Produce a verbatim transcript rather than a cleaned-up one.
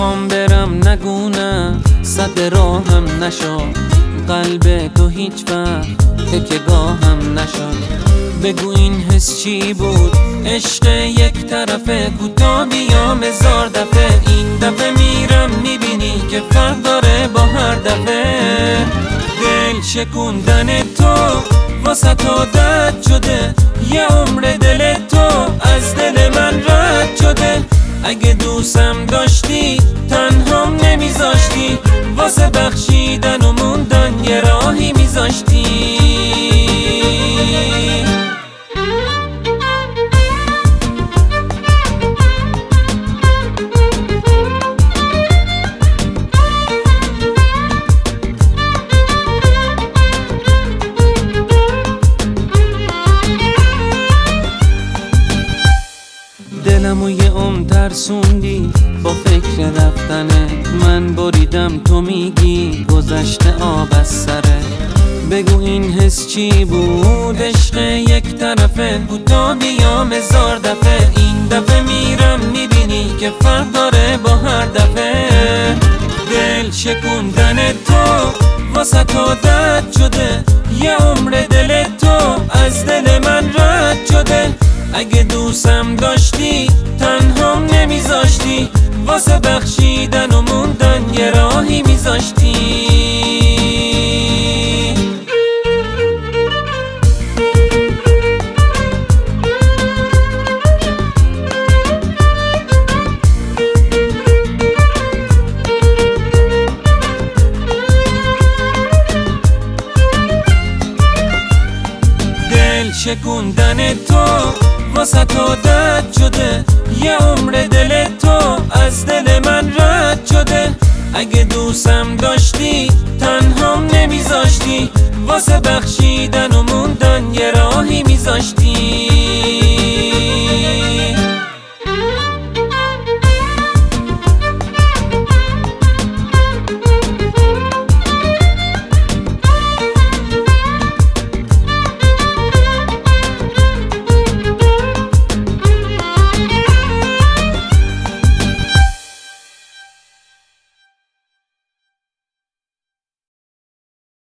میخوام برم نگونه صد راهم نشد، قلب تو هیچ وقت تکیه‌گاهم نشد. بگو این حس چی بود؟ عشق یک طرفه، کوتاه بیام هزار دفعه. این دفعه میرم میبینی که فرق داره با هر دفعه. دل شکوندن تو واسه تو درد شده، یه عمر دل تو از دل من رد شده. اگه دوستم داشتی تنهام نمیذاشتی، واسه بخشیدن و موندن یه راهی میذاشتی. دلمو یه عمر ترسوندی با فکر رفتنت. من بریدم تو میگی گذشته آب از سره. بگو این حس چی بود؟ عشق یک طرفه، کوتاه بیام هزار دفعه. این دفعه میرم میبینی که فرق داره با هر دفعه. دل شکوندن تو واسه تو درد شده، یه عمر دل تو از دل من رد شده. اگه دوستم داشتی تنهام نمیذاشتی، واسه بخشیدن و موندن یه راهی میذاشتی. دل شکوندن تو واسه تو درد شده، یه عمر دل تو از دل من رد شده. اگه دوستم داشتی تنهام نمیذاشتی، واسه بخشیدن و